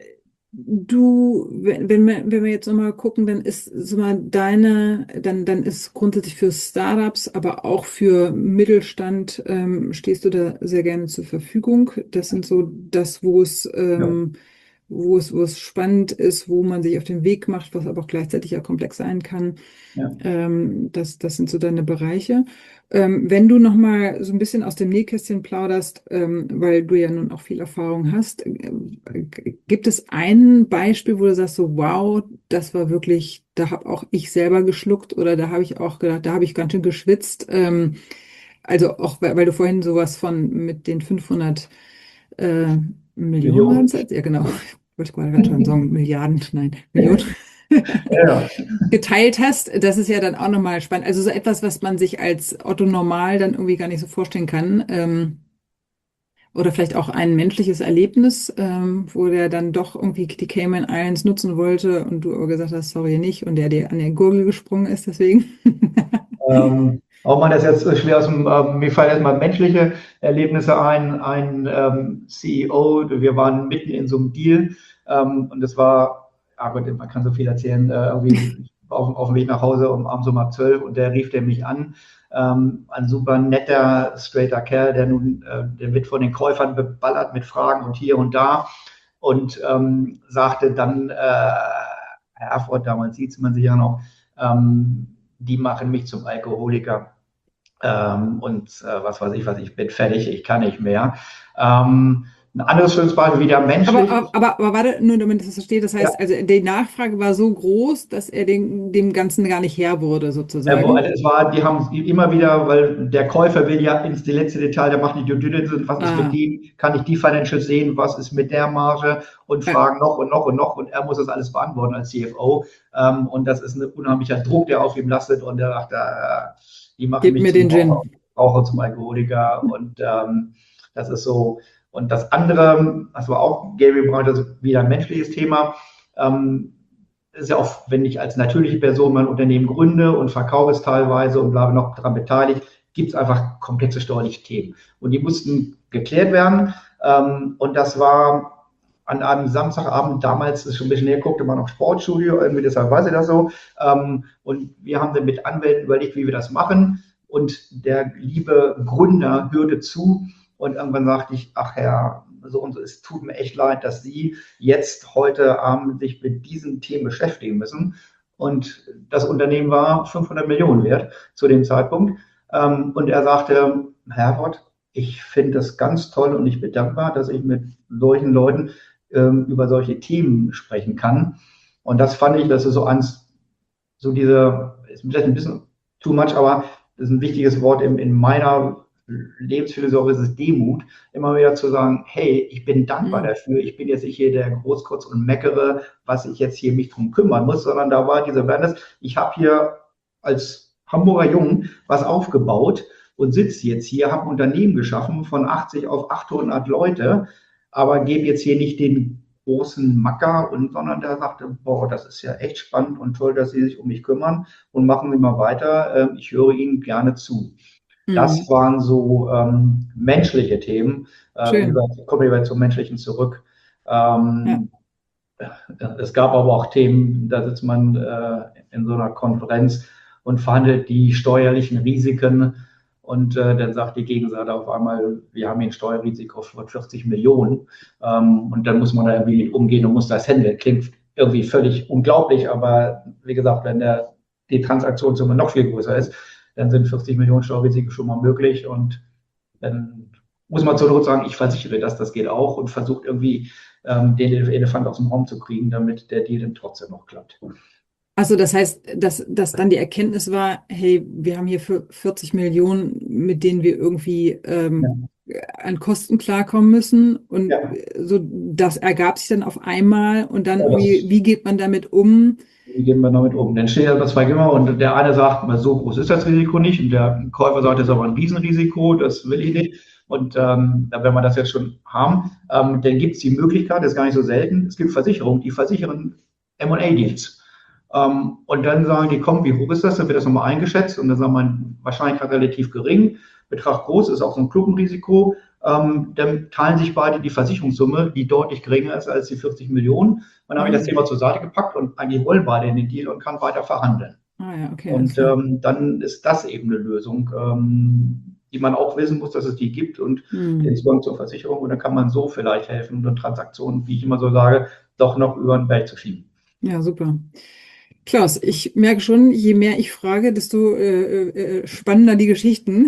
du, wenn, wenn wir, wenn wir jetzt nochmal gucken, dann ist sag mal, deine, dann, dann ist grundsätzlich für Startups, aber auch für Mittelstand, ähm, stehst du da sehr gerne zur Verfügung. Das sind so das, wo es, Ja. ähm, wo es, wo es spannend ist, wo man sich auf den Weg macht, was aber auch gleichzeitig ja komplex sein kann. Ja. Ähm, das, das sind so deine Bereiche. Ähm, wenn du noch mal so ein bisschen aus dem Nähkästchen plauderst, ähm, weil du ja nun auch viel Erfahrung hast, äh, gibt es ein Beispiel, wo du sagst so, wow, das war wirklich, da habe auch ich selber geschluckt oder da habe ich auch gedacht, da habe ich ganz schön geschwitzt. Ähm, also auch, weil, weil du vorhin sowas von mit den fünfhundert äh, Millionen waren Millionen. es jetzt? Ja, genau. Ich wollte gerade schon sagen, Milliarden, nein, Millionen. Ja, geteilt hast, das ist ja dann auch nochmal spannend. Also so etwas, was man sich als Otto Normal dann irgendwie gar nicht so vorstellen kann. Ähm, oder vielleicht auch ein menschliches Erlebnis, ähm, wo der dann doch irgendwie die Cayman Islands nutzen wollte und du aber gesagt hast, sorry, nicht, und der dir an der Gurgel gesprungen ist, deswegen. Ähm, auch mal das jetzt schwer aus dem, ähm, mir fallen erstmal menschliche Erlebnisse ein. Ein ähm, C E O, wir waren mitten in so einem Deal ähm, und das war, ah Gott, man kann so viel erzählen, äh, irgendwie auf, auf dem Weg nach Hause um abends um halb zwölf und der rief der mich an. Ähm, ein super netter, straighter Kerl, der nun, äh, der wird von den Käufern beballert mit Fragen und hier und da und ähm, sagte dann, äh, Herr Erfurt, damals sieht man sich ja noch, ähm, die machen mich zum Alkoholiker. Ähm, und äh, was weiß ich, was ich bin fertig, ich kann nicht mehr. Ähm, Ein anderes schönes Beispiel, wieder menschlich. Aber, aber, aber warte, nur damit ich das verstehe, das heißt, Ja. also die Nachfrage war so groß, dass er dem, dem Ganzen gar nicht Herr wurde, Ja, wo- sozusagen. also es war, die haben immer wieder, weil der Käufer will ja ins letzte Detail, der macht die Due Diligence, was ist mit Ah, dem, kann ich die Financials sehen, was ist mit der Marge und ja, fragen noch und noch und noch und er muss das alles beantworten als C F O. Ähm, und das ist ein unheimlicher Druck, der auf ihm lastet und er dachte, äh, die machen gib mich mir zum den Raucher, Gin. Raucher zum Alkoholiker und ähm, das ist so. Und das andere, das war auch Gary Brown, das ist wieder ein menschliches Thema. Ähm, ist ja auch, wenn ich als natürliche Person mein Unternehmen gründe und verkaufe es teilweise und bleibe noch daran beteiligt, gibt es einfach komplexe steuerliche Themen. Und die mussten geklärt werden. Ähm, und das war an einem Samstagabend, damals ist schon ein bisschen näher geguckt, immer noch Sportstudio, irgendwie deshalb weiß ich das so. Ähm, und wir haben dann mit Anwälten überlegt, wie wir das machen. Und der liebe Gründer hörte zu und irgendwann sagte ich, ach Herr, so und so, es tut mir echt leid, dass Sie jetzt heute Abend sich mit diesen Themen beschäftigen müssen. Und das Unternehmen war fünfhundert Millionen wert zu dem Zeitpunkt. Ähm, und er sagte, Herbert, ich finde das ganz toll und ich bin dankbar, dass ich mit solchen Leuten ähm, über solche Themen sprechen kann. Und das fand ich, das ist so eins, so diese, ist vielleicht ein bisschen too much, aber das ist ein wichtiges Wort in, in meiner Lebensphilosophie, ist es Demut, immer wieder zu sagen, hey, ich bin dankbar Hm. dafür, ich bin jetzt nicht hier der Großkotz und meckere, was ich jetzt hier mich drum kümmern muss, sondern da war diese Awareness, ich habe hier als Hamburger Jungen was aufgebaut und sitze jetzt hier, habe ein Unternehmen geschaffen von achtzig auf achthundert Leute, aber gebe jetzt hier nicht den großen Macker, und, sondern der sagte, boah, das ist ja echt spannend und toll, dass Sie sich um mich kümmern und machen Sie mal weiter, ich höre Ihnen gerne zu. Das Hm. waren so ähm, menschliche Themen. Äh, wie Schön. gesagt, kommen wir wieder zum Menschlichen zurück. Ja. Ähm, es gab aber auch Themen, da sitzt man äh, in so einer Konferenz und verhandelt die steuerlichen Risiken und äh, dann sagt die Gegenseite auf einmal, wir haben hier ein Steuerrisiko von vierzig Millionen ähm, und dann muss man da irgendwie mit umgehen und muss das handeln. Klingt irgendwie völlig unglaublich, aber wie gesagt, wenn der, die Transaktionssumme noch viel größer ist, dann sind vierzig Millionen Steuerrisiken schon mal möglich und dann muss man zur Not sagen, ich versichere das, das geht auch und versucht irgendwie ähm, den Elefant aus dem Raum zu kriegen, damit der Deal dann trotzdem noch klappt. Also das heißt, dass, dass dann die Erkenntnis war, hey, wir haben hier für vierzig Millionen, mit denen wir irgendwie ähm, an Kosten klarkommen müssen. Und Ja, so, das ergab sich dann auf einmal. Und dann, ja, wie, das, wie geht man damit um? wie gehen wir damit um? Dann stehen da zwei Gimmer und der eine sagt, so groß ist das Risiko nicht und der Käufer sagt, das ist aber ein Riesenrisiko, das will ich nicht. Und ähm, wenn wir das jetzt schon haben, ähm, dann gibt es die Möglichkeit, das ist gar nicht so selten, es gibt Versicherungen, die versichern M und A-Deals. Ähm, und dann sagen die, komm, wie hoch ist das? Dann wird das nochmal eingeschätzt und dann sagt man, Wahrscheinlichkeit relativ gering, Betrag groß, ist auch so ein Klumpenrisiko. Ähm, dann teilen sich beide die Versicherungssumme, die deutlich geringer ist als die vierzig Millionen. Dann habe ich das Thema zur Seite gepackt und eigentlich wollen beide in den Deal und kann weiter verhandeln. Ah ja, okay, alles Und klar. ähm, dann ist das eben eine Lösung, ähm, die man auch wissen muss, dass es die gibt und Hm. den Zugang zur Versicherung. Und dann kann man so vielleicht helfen, und Transaktionen, wie ich immer so sage, doch noch über den Berg zu schieben. Ja, super. Klaus, ich merke schon, je mehr ich frage, desto äh, äh, spannender die Geschichten.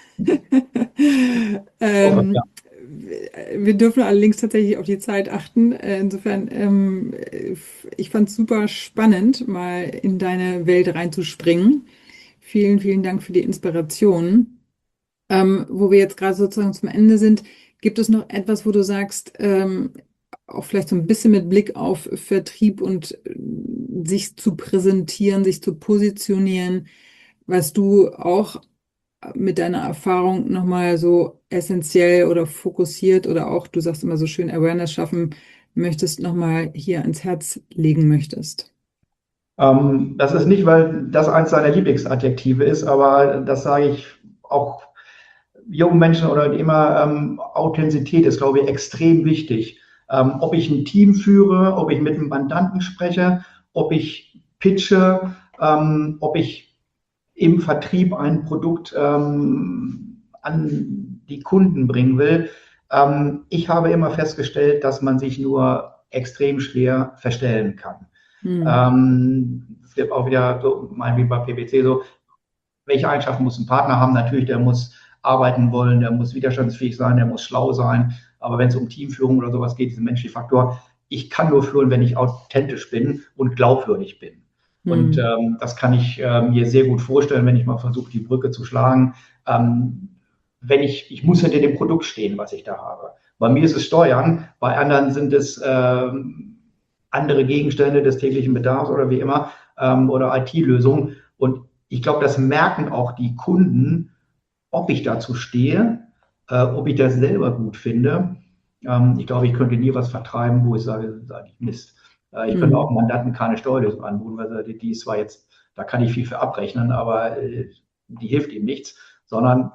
ähm, Ja. Wir dürfen allerdings tatsächlich auf die Zeit achten. Äh, Insofern, ähm, ich fand es super spannend, mal in deine Welt reinzuspringen. Vielen, vielen Dank für die Inspiration. Ähm, wo wir jetzt gerade sozusagen zum Ende sind, gibt es noch etwas, wo du sagst, ähm, auch vielleicht so ein bisschen mit Blick auf Vertrieb und äh, sich zu präsentieren, sich zu positionieren, was du auch mit deiner Erfahrung nochmal so essentiell oder fokussiert oder auch, du sagst immer so schön, Awareness schaffen möchtest, nochmal hier ans Herz legen möchtest? Ähm, das ist nicht, weil das eins seiner Lieblingsadjektive ist, aber das sage ich auch jungen Menschen oder immer, ähm, Authentizität ist, glaube ich, extrem wichtig. Ähm, ob ich ein Team führe, ob ich mit einem Mandanten spreche, ob ich pitche, ähm, ob ich im Vertrieb ein Produkt ähm, an die Kunden bringen will. Ähm, ich habe immer festgestellt, dass man sich nur extrem schwer verstellen kann. Hm. Ähm, es gibt auch wieder so, mein wie bei P W C so, welche Eigenschaften muss ein Partner haben? Natürlich, der muss arbeiten wollen, der muss widerstandsfähig sein, der muss schlau sein. Aber wenn es um Teamführung oder sowas geht, diesen menschlichen Faktor, ich kann nur führen, wenn ich authentisch bin und glaubwürdig bin. Mhm. Und ähm, das kann ich äh, mir sehr gut vorstellen, wenn ich mal versuche, die Brücke zu schlagen. Ähm, wenn ich, ich muss hinter dem Produkt stehen, was ich da habe. Bei mir ist es Steuern, bei anderen sind es äh, andere Gegenstände des täglichen Bedarfs oder wie immer ähm, oder I T-Lösungen. Und ich glaube, das merken auch die Kunden, ob ich dazu stehe, äh, ob ich das selber gut finde. Ähm, ich glaube, ich könnte nie was vertreiben, wo ich sage, das ist eigentlich Mist. Äh, ich mhm. könnte auch Mandanten keine Steuerlösung anbieten, weil die, die ist zwar jetzt, da kann ich viel für abrechnen, aber äh, die hilft ihm nichts, sondern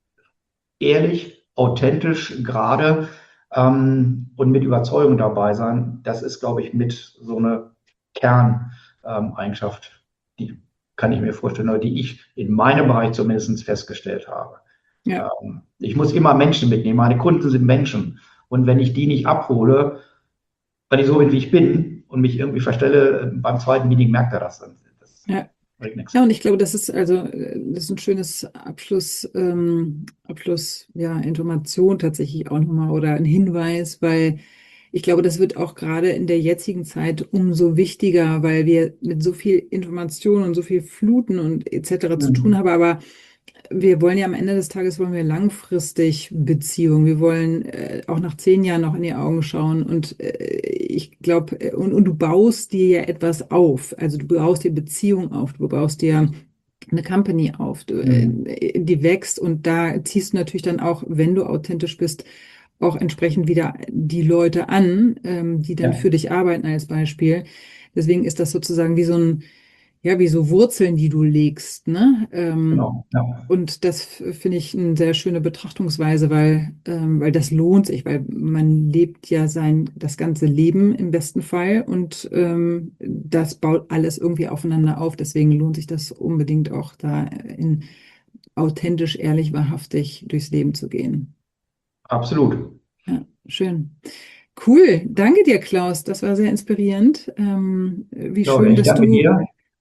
ehrlich, authentisch, gerade ähm, und mit Überzeugung dabei sein, das ist, glaube ich, mit so eine Kerneigenschaft, ähm, die kann ich mir vorstellen, oder die ich in meinem Bereich zumindest festgestellt habe. Ja. Ähm, ich muss immer Menschen mitnehmen. Meine Kunden sind Menschen. Und wenn ich die nicht abhole, weil ich so bin, wie ich bin und mich irgendwie verstelle, beim zweiten Meeting merkt er das dann. Das ja. Ja, und ich glaube, das ist also das ist ein schönes Abschluss, ähm, Abschluss, ja, Information tatsächlich auch nochmal oder ein Hinweis, weil ich glaube, das wird auch gerade in der jetzigen Zeit umso wichtiger, weil wir mit so viel Information und so viel Fluten und et cetera mhm. zu tun haben, aber wir wollen ja am Ende des Tages wollen wir langfristig Beziehungen. Wir wollen äh, auch nach zehn Jahren noch in die Augen schauen. Und äh, ich glaube, äh, und, und du baust dir ja etwas auf. Also du baust dir Beziehung auf. Du baust dir eine Company auf, du, mhm. äh, die wächst. Und da ziehst du natürlich dann auch, wenn du authentisch bist, auch entsprechend wieder die Leute an, ähm, die dann ja. für dich arbeiten als Beispiel. Deswegen ist das sozusagen wie so ein Ja, wie so Wurzeln, die du legst, ne? Ähm, genau, ja. Und das finde ich eine sehr schöne Betrachtungsweise, weil, ähm, weil das lohnt sich, weil man lebt ja sein, das ganze Leben im besten Fall und ähm, das baut alles irgendwie aufeinander auf. Deswegen lohnt sich das unbedingt auch da in authentisch, ehrlich, wahrhaftig durchs Leben zu gehen. Absolut. Ja, schön. Cool. Danke dir, Klaus. Das war sehr inspirierend. Ähm, wie ja, schön, dass danke du... dir.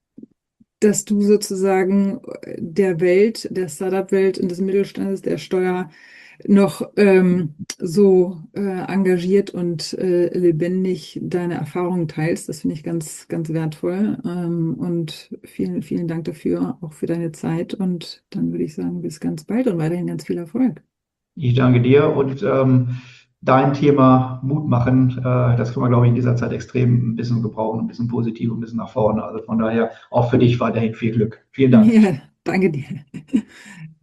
dass du sozusagen der Welt, der Startup-Welt und des Mittelstandes, der Steuer noch ähm, so äh, engagiert und äh, lebendig deine Erfahrungen teilst. Das finde ich ganz, ganz wertvoll. Ähm, und vielen, vielen Dank dafür, auch für deine Zeit. Und dann würde ich sagen, bis ganz bald und weiterhin ganz viel Erfolg. Ich danke dir und ähm, dein Thema Mut machen, äh, das kann man, glaube ich, in dieser Zeit extrem ein bisschen gebrauchen, ein bisschen positiv, ein bisschen nach vorne. Also von daher auch für dich weiterhin viel Glück. Vielen Dank. Ja, danke dir.